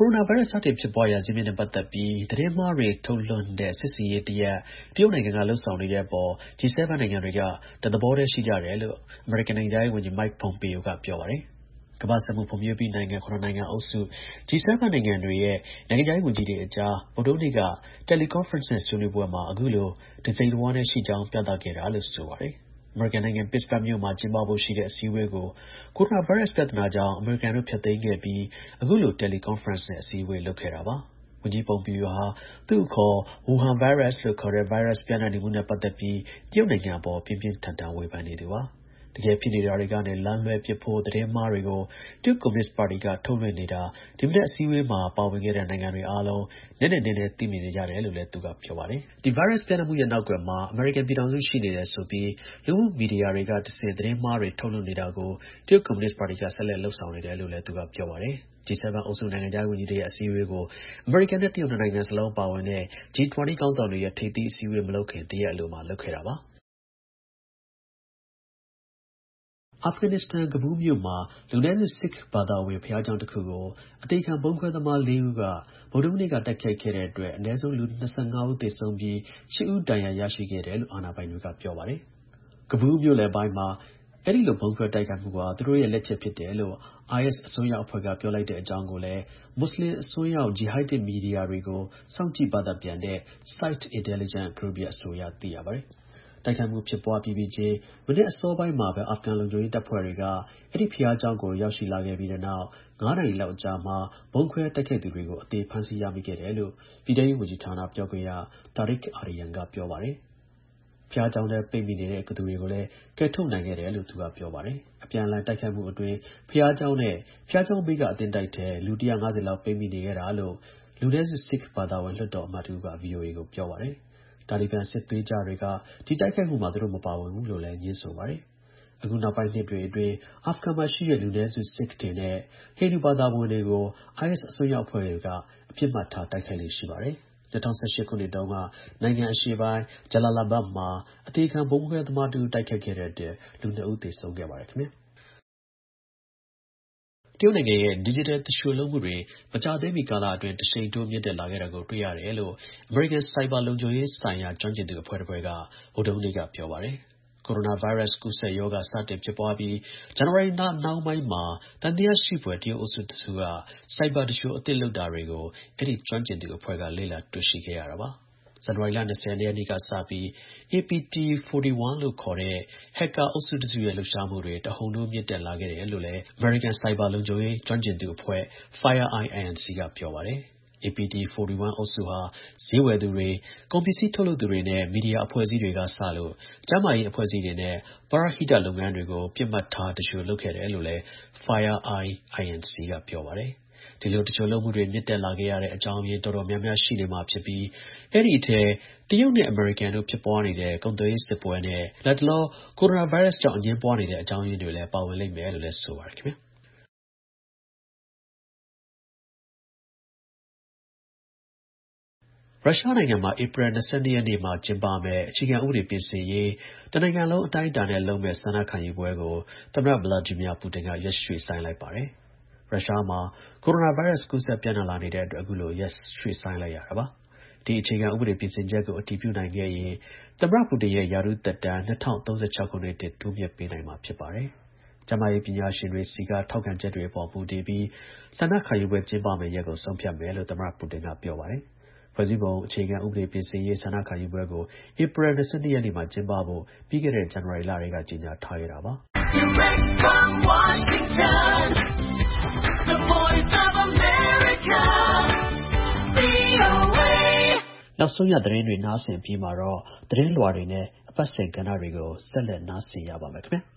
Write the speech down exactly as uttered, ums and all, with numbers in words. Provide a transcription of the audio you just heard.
ကိုရိုနာဗိုင်းရပ်စ်စတင်ဖြစ်ပွားရာဇစ်မြစ်နဲ့ပတ်သက်ပြီးသတင်းမှားတွေထုတ်လွှင့်တဲ့စစ်ဆင်ရေးတစ်ရပ်တရုတ်နိုင်ငံကလုပ်ဆောင်နေတဲ့အပေါ် G セブン နိုင်ငံတွေကတသဘောတည်းရှိကြတယ်လို့အမေရိကန်နိုင်ငံခြားရေးဝန်ကြီး Mike Pompeo ကပြောပါတယ်။ကမ္ဘာ့စက်မှုဖွံ့ဖြိုးပြီးနိုင်ငံ ခုနစ် နိုင်ငံအုပ်စု G セブン နိုင်ငံတွေရဲ့နိုင်ငံခြားရေးဝန်ကြီးတွေအကြား ဗုဒ္ဓဟူးနေ့က တယ်လီကွန်ဖရင့်နဲ့ဆွေးနွေးပွဲမှာ အခုလို တစိတ်တဝမ်းတည်းရှိကြောင်းပြသခဲ့တာလို့ဆိုပါတယ်။ အမေရိကန်နိုင်ငံ Pittsburgh မြို့မှာကျင်းပဖို့ရှိတဲ့အစည်းအဝေးကို ကိုရိုနာဗိုင်းရပ်စ်ပြဿနာကြောင့် အမေရိကန်တို့ ဖျက်သိမ်းခဲ့ပြီး အခုလို တယ်လီကွန်ဖရင့်နဲ့အစည်းအဝေးလုပ်ခဲ့တာပါ။ ဝန်ကြီး Pompeo ဟာ သူ့အခေါ် Wuhan virus လို့ခေါ်တဲ့ ဗိုင်းရပ်စ်ပျံ့နှံ့နေမှုနဲ့ပတ်သက်ပြီး တရုတ်နိုင်ငံအပေါ် ပြင်းပြင်းထန်ထန်ဝေဖန်နေသူပါ။ တကယ်ဖြစ်နေတာတွေကနေလမ်းလွဲပစ်ဖို့သတင်းမှားတွေကို တရုတ်ကွန်မြူနစ်ပါတီကထုတ်လွှင့်နေတာ ဒီမနက်အစည်းအဝေးမှာပါဝင်ခဲ့တဲ့နိုင်ငံတွေအားလုံး နက်နက်နဲနဲသိမြင်နေကြတယ်လို့လည်း သူကပြောပါတယ်။ ဒီဗိုင်းရပ်စ်ပျံ့နှံ့မှုရဲ့နောက်ကွယ်မှာ အမေရိကန်ပြည်ထောင်စုရှိနေတယ်ဆိုပြီး လူမှုမီဒီယာတွေကတဆင့်သတင်းမှားတွေထုတ်လွှင့်နေတာကို တရုတ်ကွန်မြူနစ်ပါတီက ဆက်လက်လုပ်ဆောင်နေတယ်လို့လည်း သူကပြောပါတယ်။ G セブン အုပ်စုနိုင်ငံခြားရေးဝန်ကြီးတွေရဲ့အစည်းအဝေးကို အမေရိကန်နဲ့တရုတ်နှစ်နိုင်ငံစလုံးပါဝင်တဲ့ G ၂၀ ခေါင်းဆောင်တွေရဲ့ထိပ်သီးအစည်းအဝေးမလုပ်ခင် တစ်ရက်အလိုမှာလုပ်ခဲ့တာပါ။ အာဖဂန်နစ္စတန် ကဘူးမြို့မှာ လူနည်းစု Sikh ဘာသာဝင် ဘုရားကျောင်းတစ်ခုကို အသေခံ ဗုံးခွဲသမား လေးဦးက ဗုဒ္ဓဟူးနေ့က တိုက်ခိုက်ခဲ့တဲ့အတွက် အနည်းဆုံး လူ ၂၅ ဦး သေဆုံးပြီး ၈ ဦး ဒဏ်ရာ ရရှိခဲ့တယ်လို့ အာဏာပိုင်တွေက ပြောပါတယ်။ ကဘူး မြို့လယ်ပိုင်းမှာ အဲဒီလို ဗုံးခွဲတိုက်ခိုက်မှုဟာ သူတို့ရဲ့ လက်ချက်ဖြစ်တယ်လို့ IS အစွန်းရောက်အဖွဲ့က ပြောလိုက်တဲ့အကြောင်းကိုလည်း မွတ်ဆလင်အစွန်းရောက် ဂျီဟိုက်ဒစ် မီဒီယာတွေကို စောင့်ကြည့် ဘာသာပြန်တဲ့ SITE Intelligence Group ရဲ့ အဆိုအရ သိရပါတယ်။ တိုက်ခိုက်မှုဖြစ်ပွားပြီးပြီးချင်း မနက်အစောပိုင်းမှာပဲ အာဖဂန်လုံခြုံရေးတပ်ဖွဲ့တွေက အဲဒီ ဘုရားကျောင်းကို ရောက်ရှိလာခဲ့ပြီးတဲ့နောက် ငါးနာရီလောက်အကြာမှာ ဗုံးခွဲတိုက်ခိုက်သူတွေကို အသေဖမ်းဆီးရမိခဲ့တယ်လို့ ပြည်ထဲရေးဝန်ကြီးဌာန ပြောခွင့်ရ Tariq Arian က ပြောပါတယ်။ ဘုရားကျောင်းထဲ ပိတ်မိနေတဲ့သူတွေကိုလည်း ကယ်ထုတ်နိုင်ခဲ့တယ်လို့ သူက ပြောပါတယ်။ အပြန်အလှန်တိုက်ခိုက်မှုအတွင်း ဘုရားကျောင်းနဲ့ ဘုရားကျောင်းဘေးက အသင်းတိုက်ထဲ လူ ၁၅၀ လောက် ပိတ်မိနေခဲ့တာလို့ လူနည်းစု Sikh ဘာသာဝင် လွှတ်တော်အမတ်တစ်ဦးက VOA ကို ပြောပါတယ်။ တာလီဘန် စစ်သွေးကြွတွေက ဒီတိုက်ခိုက်မှုမှာ သူတို့ မပါဝင်ဘူးလို့လည်း ငြင်းဆိုပါတယ်။ အခုနောက်ပိုင်းနှစ်တွေအတွင်း အာဖဂန်မှာရှိတဲ့ လူနည်းစု Sikh တွေနဲ့ ဟိန္ဒူဘာသာဝင်တွေကို IS အစွန်းရောက်အဖွဲ့တွေက အပြစ်မှတ်ထား တိုက်ခိုက်လေ့ရှိပါတယ်။ ၂၀၁၈ ခုနှစ်တုန်းက နိုင်ငံအရှေ့ပိုင်း Jalalabad မှာ အသေခံ ဗုံးခွဲသမားတစ်ဦး တိုက်ခိုက်ခဲ့တဲ့အတွက် လူ နှစ်ဦး သေဆုံးခဲ့ပါတယ်ခင်ဗျာ။ တရုတ်နိုင်ငံရဲ့ ဒီဂျစ်တယ်သူလျှိုလုပ်မှုတွေ မကြာသေးမီကာလအတွင်း တစ်ရှိန်ထိုးမြင့်တက်လာခဲ့တာကို တွေ့ရတယ်လို့ အမေရိကန် ဆိုက်ဘာလုံခြုံရေးဆိုင်ရာ ကျွမ်းကျင်သူအဖွဲ့တစ်ဖွဲ့က ဗုဒ္ဓဟူးနေ့က ပြောပါတယ်။ ကိုရိုနာဗိုင်းရပ်စ်ကူးစက်ရောဂါ စတင်ဖြစ်ပွားပြီး ဇန်နဝါရီလနှောင်းပိုင်းမှာ သံသယရှိဖွယ် တရုတ်အုပ်စုတစ်စုက ဆိုက်ဘာသူလျှိုအသစ်လုပ်တာတွေကို အဲဒီ ကျွမ်းကျင်သူအဖွဲ့က လေ့လာတွေ့ရှိခဲ့ရတာပါ။ ဇန်နဝါရီလ ၂၀ ရက်နေ့ကစပြီး အေပီတီ ၄၁ လို့ခေါ်တဲ့ ဟက်ကာအုပ်စုတစ်စုရဲ့ လှုပ်ရှားမှုတွေ တဟုန်ထိုးမြင့်တက်လာခဲ့တယ်လို့လည်း အမေရိကန် ဆိုက်ဘာလုံခြုံရေးကျွမ်းကျင်သူအဖွဲ့ FireEye Inc က ပြောပါတယ်။ အေပီတီ ၄၁ အုပ်စုဟာ ဈေးဝယ်သူတွေ၊ ကုန်ပစ္စည်းထုတ်လုပ်သူတွေနဲ့ မီဒီယာအဖွဲ့အစည်းတွေကစလို့ ကျန်းမာရေးအဖွဲ့အစည်းတွေနဲ့ ပရဟိတလုပ်ငန်းတွေကို ပစ်မှတ်ထား သူလျှိုလုပ်ခဲ့တယ်လို့လည်း FireEye Inc က ပြောပါတယ်။ ဒီလို သူလျှိုလုပ်မှုတွေ မြင့်တက်လာခဲ့ရတဲ့အကြောင်းရင်း တော်တော်များများရှိနေမှာဖြစ်ပြီး အဲဒီအထဲ တရုတ်နဲ့အမေရိကန်တို့ဖြစ်ပွားနေတဲ့ ကုန်သွယ်ရေးစစ်ပွဲနဲ့ လတ်တလော ကိုရိုနာဗိုင်းရပ်စ်ကြောင့် အငြင်းပွားနေတဲ့အကြောင်းရင်းတွေလည်း ပါဝင်လိမ့်မယ်လို့လည်း ဆိုပါတယ်ခင်ဗျာ။ ရုရှားနိုင်ငံမှာ ဧပြီလ ၂၂ ရက်နေ့မှာ ကျင်းပမယ့် အခြေခံဥပဒေပြင်ဆင်ရေး တစ်နိုင်ငံလုံးအတိုင်းအတာနဲ့လုပ်မယ့် ဆန္ဒခံယူပွဲကို သမ္မတ ဗလာဒီမီယာ ပူတင်က ရက်ရွှေ့ဆိုင်းလိုက်ပါတယ်။ ရုရှားမှာ ကိုရိုနာဗိုင်းရပ်စ် ကူးစက်ပျံ့နှံ့လာနေတဲ့အတွက် အခုလို ရက်ရွှေ့ဆိုင်းလိုက်ရတာပါ။ ဒီ အခြေခံဥပဒေပြင်ဆင်ချက်ကို အတည်ပြုနိုင်ခဲ့ရင် သမ္မတ ပူတင်ရဲ့ ရာထူးသက်တမ်း ၂၀၃၆ ခုနှစ်အထိ တိုးမြှင့်ပေးနိုင်မှာဖြစ်ပါတယ်။ ကျန်းမာရေးပညာရှင်တွေဆီက ထောက်ခံချက်တွေအပေါ် မူတည်ပြီး ဆန္ဒခံယူပွဲကျင်းပမယ့်ရက်ကို ဆုံးဖြတ်မယ်လို့ သမ္မတ ပူတင်က ပြောပါတယ်။ ဖွဲ့စည်းပုံအခြေခံဥပဒေပြင်ဆင်ရေး ဆန္ဒခံယူပွဲကို ဧပြီလ ၂၂ ရက်နေ့မှာ ကျင်းပဖို့ ပြီးခဲ့တဲ့ ဇန်နဝါရီလကတည်းက ကြေညာထားခဲ့တာပါ။ Direct from Washington, the voice of America, နောက်ဆုံးရသတင်းတွေ နားဆင်အပြီးမှာတော့ သတင်းလွှာတွေနဲ့ အပတ်စဉ်ကဏ္ဍတွေကို ဆက်လက် နားဆင်ရပါမယ်ခင်ဗျာ။